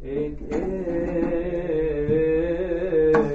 it is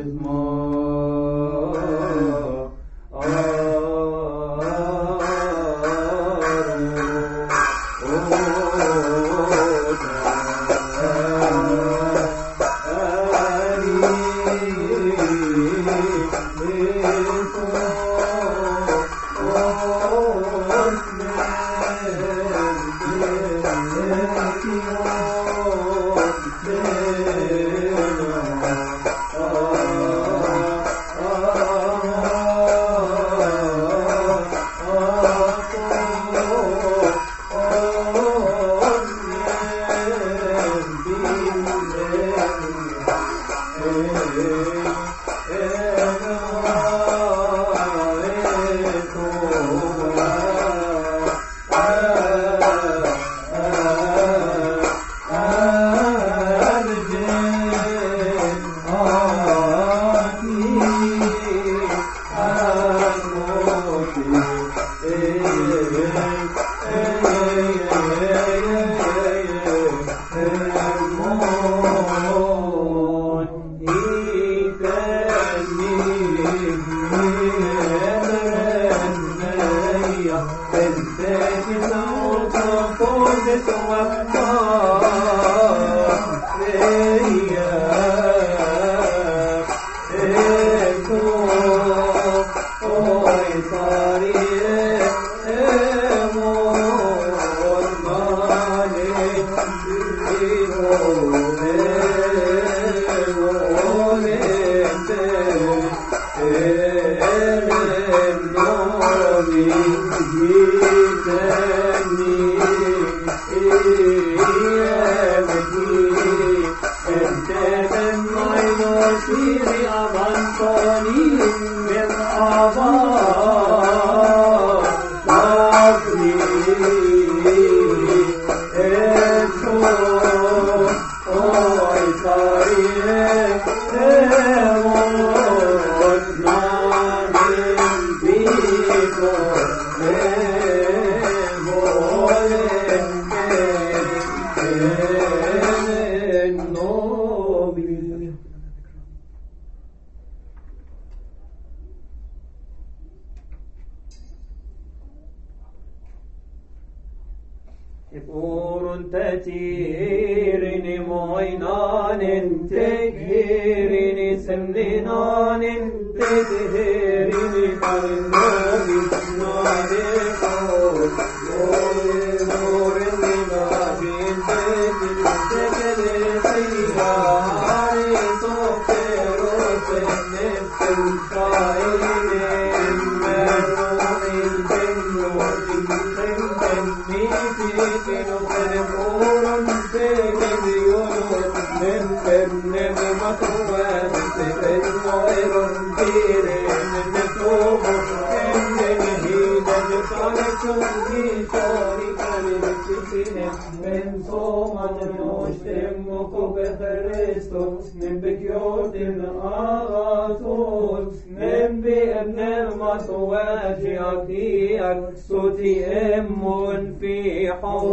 في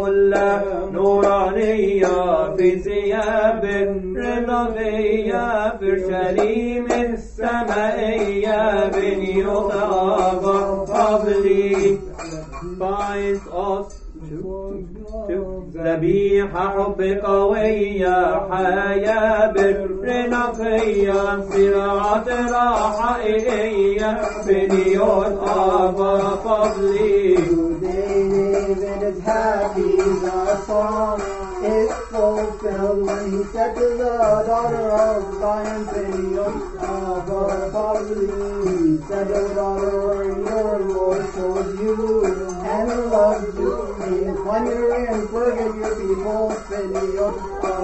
حلة نورانية في ثياب رضوية في اورشليم السمائية بنيوت قبلي باعث ذبيحة حب قوية حياة بالرنقية صراعة راحة إلية بنيوت قبلي. David is happy, the song is fulfilled when he said to the daughter of Zion, Peniel, he said, O daughter, your Lord chose you and loves you. Incline and forget your people, Peniel,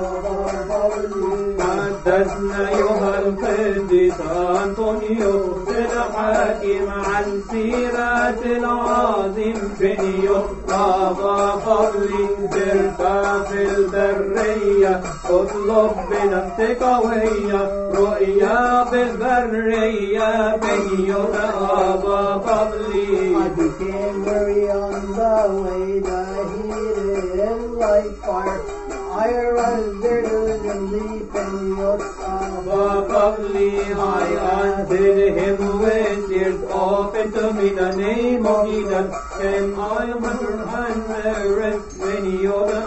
قدسنا أيها القديس أنطونيوس الحاكم عن سيرة العظيم بنيوت قبلي سرت في البرية اطلب بنفسك قوية رؤيا بالبرية بنيوت قبلي. I became weary on the way, the heat is like fire. I arise there diligently, Peniot Probably I answered him with tears, open to me the name of Jesus. Am I mother and rest when you're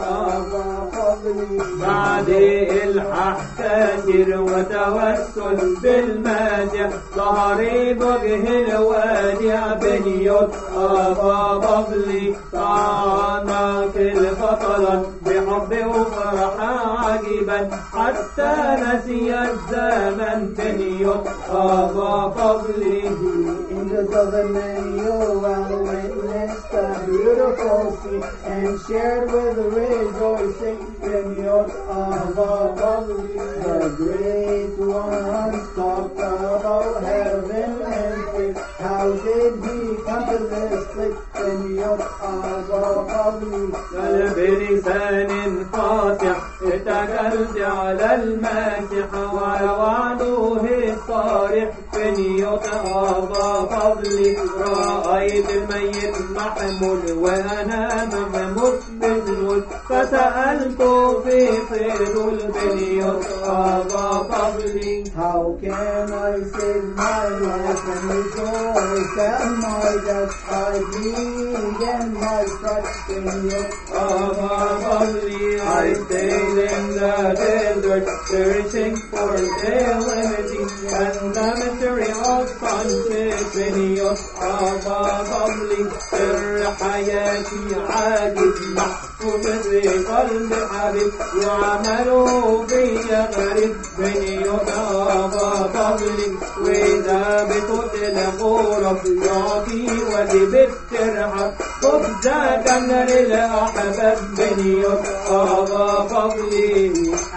بعد الحق كثير وتوسل بالمادح ظهري بوجه الوادع بنيوت أبا بابلي طعنك البطلا بحب وفرح عجيبا حتى نسي الزمن بنيوت أبا بابلي. Angels of Emmanuel witnessed the beautiful scene and shared with the rejoicing Peniot Abba Bavli. The great ones talked about heaven and faith. How did he come to this place? Peniot Abba Bavli. بلسان فاصح اتكلت على الماسح ووعده الصارح بنيوت أبا فضلي. رأيت الميت محمول وأنا مموت بالموت فسألت في طير البنيوت أبا فضلي. How can I save my life and rejoice at my death? I bleed and my stripes Peniot Abba Fadli. I stayed in the desert searching for calamity and the mystery of sunset Peniot Abba Fadli. سر حياتي عاجز محفوظ في قلب حبيب وعمله في غريب بنيوت أبا فضلي. وإذا بتطلق رب يعطي وجبت ترحب خبزة للأحباب بنيوت أبا فضلي.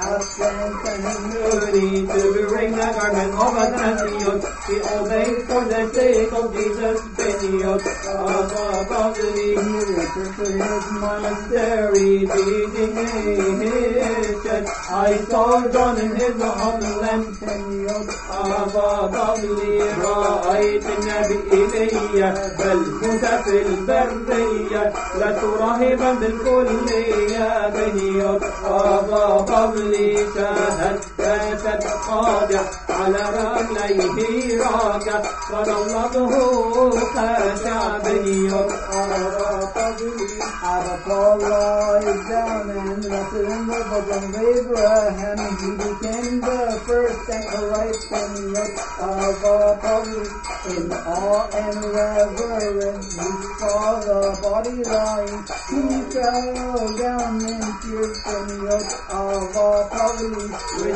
Need to bring the garment of Athanasius. He obeyed for the sake of Jesus Beniot Abba Fadli. He returned to his monastery, beating his chest. I saw John in his homeland Beniot Abba Fadli. رأيت النبي إيليا بل موسى في البرية لست راهبا بالكلية بنيوت أبا فضلي. شاهدت خاضع على رجليه راكع فضلته خاشع بنيوت أبا فضلي. Abba Paul lies down and rested in the bosom of Abraham. He became the first anchorite Peniot Abba Fadli. In awe and reverence he saw the body lying. He fell down in tears Peniot Abba Fadli.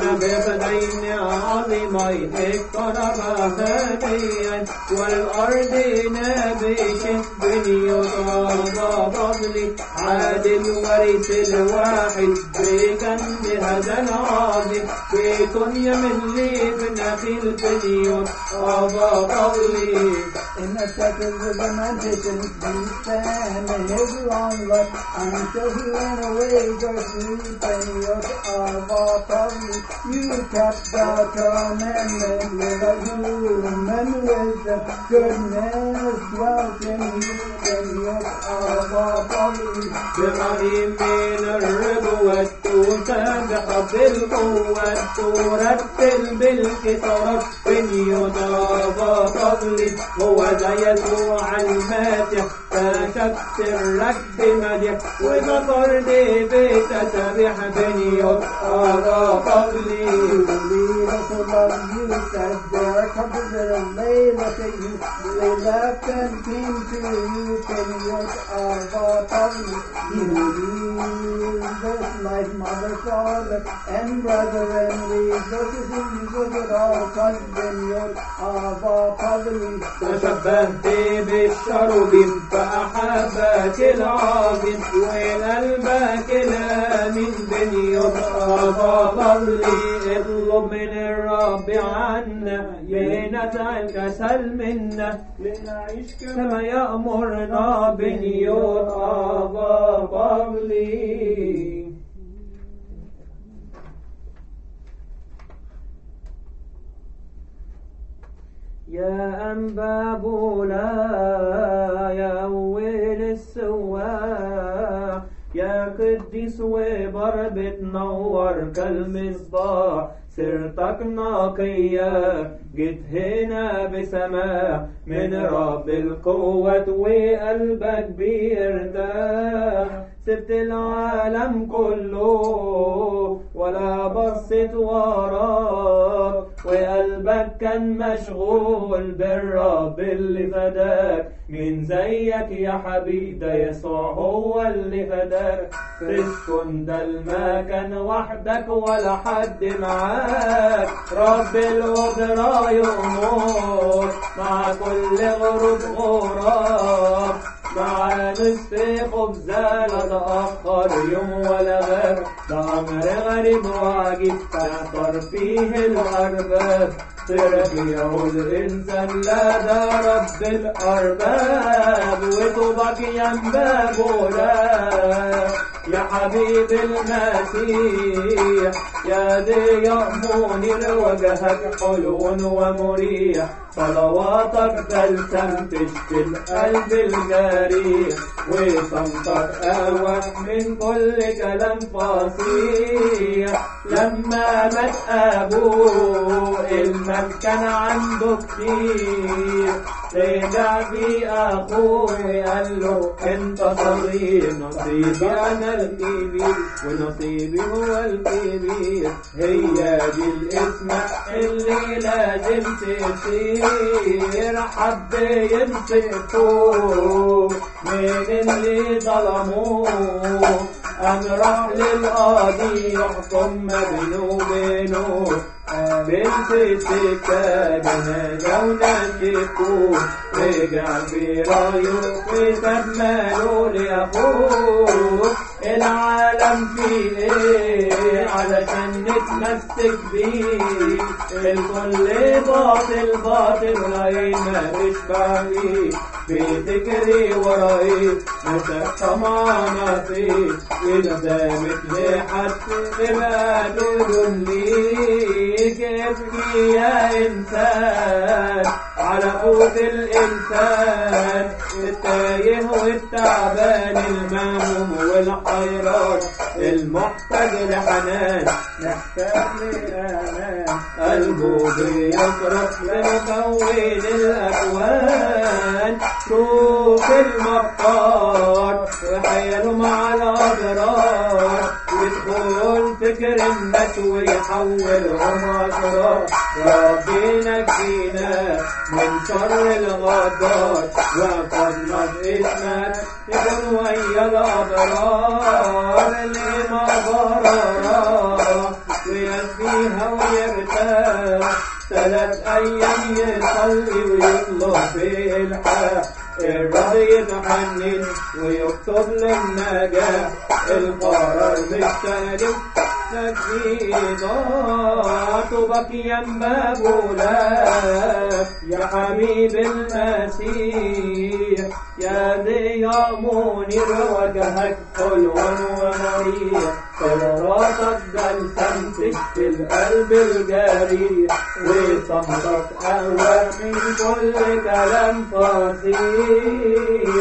ونبذين عظيمين اقتربا هديا والأرض نبيش بنيوت أبا فضلي. عادل ورث الواحد بجنب هذا العظيم بيت يمن لابن أخي بنيوت أبا فضلي. In the seconds of lamentation, he spent his long life until he went away joyfully. Peniot Abba Fadli. You kept the commandment without human wisdom. Goodness dwelt in you, Peniot Abba Fadli. بغريم من الربوة تسبح بالقوة ترتل بالكسرات بنيوت أبا فضلي. هو ذا يسوع الماسح كشف سرك بمدح وذكر بتسبيح بنيوت أبا فضلي. So love you said their comforter lay look at you. They left and came to you, Peniot Abba Fadli. You leave this life, mother, father, and brethren. Rejoices in Jesus at all times, Peniot Abba Fadli. تشبهت بالشرب فأحبك العظيم وقلبك الآمين بنيوت أبا فضلي. اطلب من الرب عنا لنزع الكسل منا لنعيش كما يأمرنا بنيوت أبا فضلي. يا أنباب لا يا أول السواح يا قد قديس وبر بتنور كالمصباح سيرتك نقية جيت هنا بسماح من رب القوة وقلبك بيرتاح سبت العالم كله ولا بصيت وراك وقلبك كان مشغول بالرب اللي فداك مين زيك يا حبيب ده يسوع هو اللي فداك تسكن ده المكان وحدك ولا حد معاك رب القدرة يؤمر مع كل غروب غراب مع نصف خبزة لا تأخر يوم ولا غير ده أمر غريب وعجيب تعطر فيه الأرباب تربيه الإنسان لا ده رب الأرباب وطوبك ينبغ لا يا حبيب المسيح يا ضياء منير وجهك حلو ومريح صلواتك بلسم تشفي القلب الجريح وصمتك أوح من كل كلام فصيح لما مات أبوه المال كان عنده كتير رجع في أخوه قال له أنت صغير نصيبي أنا الكبير ونصيبي هو الكبير هي دي الاسمة اللي لازم تصير حب يمسكوه من اللي ظلموه قام راح للقاضي يحكم ما بينه وبينه بنت السكة جنازة ونشكوه رجع في رايه وساب ماله لأخوه العالم فيه ايه علشان نتمسك بيه الكل باطل باطل ولا ما بيشبع بيه بتجري وراي مسك طمعنا فيه إذا دامت لحد تبقى تدليك ابكي يا إنسان على قوت الإنسان التايه والتعبان المهموم والحيران المحتاج لحنان نحتاج لأمان قلبه بيصرخ لمكون الأكوان شوف المختار وحيله مع الأبرار يدخل فكر الناس ويحولهم أسرار ربنا ينجينا من شر الغدار وقدنا باسمك تكون ويا الأبرار اللي ما ضررها ويسبيها ويرتاح 3 أيام يصلي ويطلب في الحق الرب يتحنن ويكتب للنجاح القرار مش سالم طوبك ينبغ لك يا حبيب المسيح يا ضياء منير وجهك حلو ومريح صلواتك بلسم تشفي القلب الجريح وصمتك أهوى من كل كلام فصيح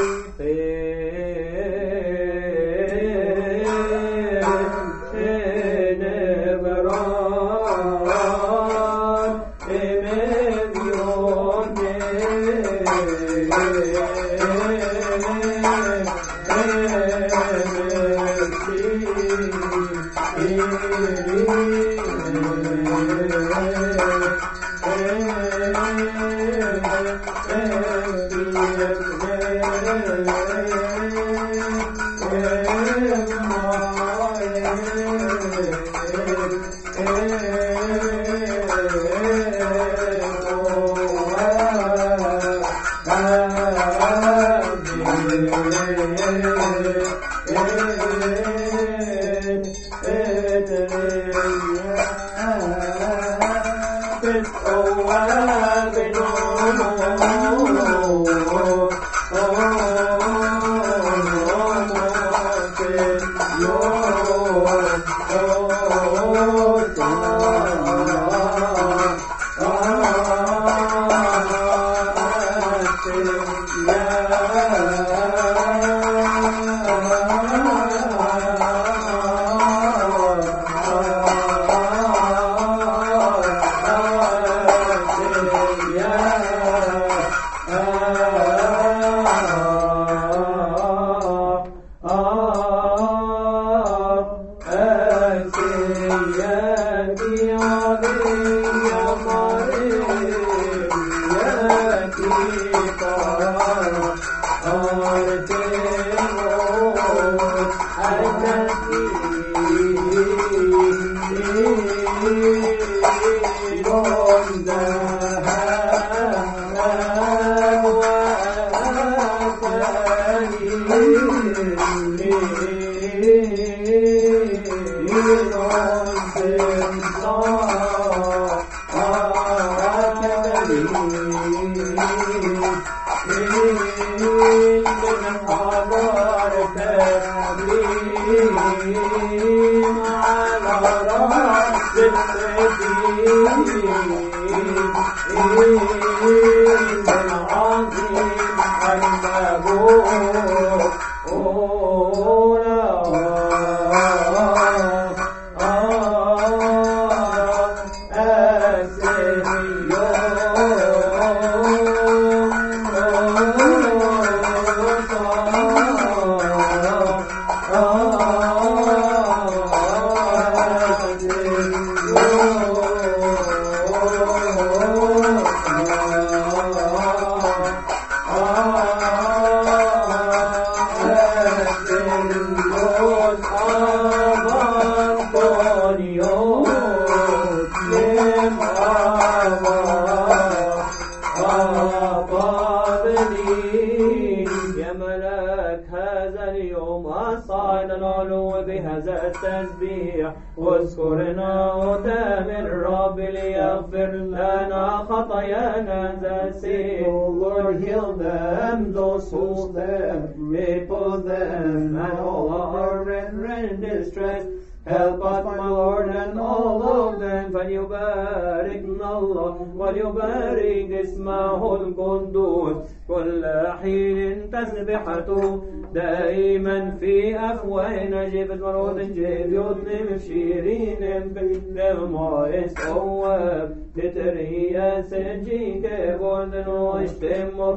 واذكرنا وتامن رب ليغفر لنا خطايانا the sin. Oh Lord, heal them, those who stand, repose them, and all our brethren in distress. Help us, my Lord, and all of them, فليباركنا الله وليبارك اسمه القدوس كل حين تسبحته دائما في أفواهنا جيب مرود جيب يطلم شيرين بالماء سواب تتريا سجيك بودن واشتم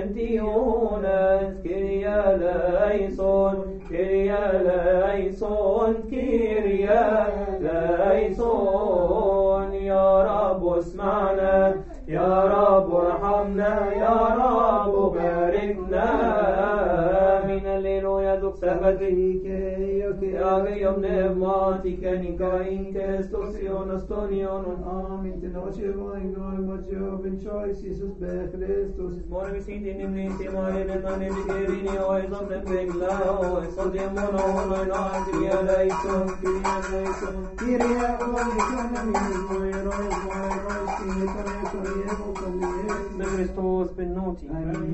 سنتيونا كريا لايسون كريا لايسون كريا لايسون يا رب اسمعنا يا رب ارحمنا يا رب باركنا من الليل يدك سبتك يوم نعمتك نكاين كستوسيون استونيون آمين تنوشي وين نوم وجوب choice Jesus بخريستوس morning we see the name Timon and none in the Kirini always on the big low so the mono no no Kiria Laison Kiria Laison Kiria Christos benoti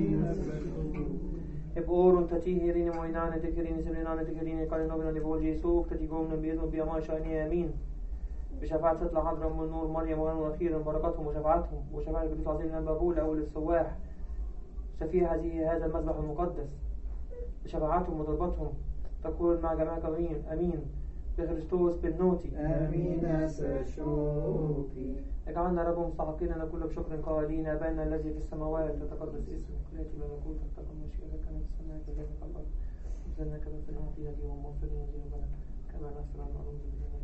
Eborun tati herin moinane tekerin serenane tekerin kalino di volgi su tati gomna biedo biama shani amin بشفاعة تطلع حضرة من نور مريم وأنا أخيرا بركاتهم وشفاعتهم وشفاعة القديس العظيم البابول أول السواح شفيع هذا المذبح المقدس بشفاعتهم وضربتهم تكون مع جماعة أمين أمين بخريستوس بالنوتي آمين أسشوكي اجعلنا رب مستحقين أن كل بشكر قائلين أبانا الذي في السماوات تتقدس اسمك ليأتي ملكوتك تكن مشيئتك كما في السماء كذلك على الأرض خبزنا كما نعطينا اليوم واغفر لنا ذنوبنا كما نغفر عن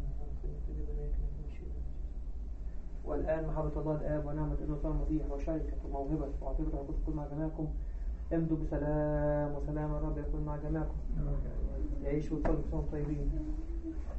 والآن محبة الله الآب ونعمة النصر المطيع وشركة وموهبة وعطية القدس كل مع جميعكم امضوا بسلام وسلام الرب يكون مع جميعكم يعيشوا وتصلوا طيبين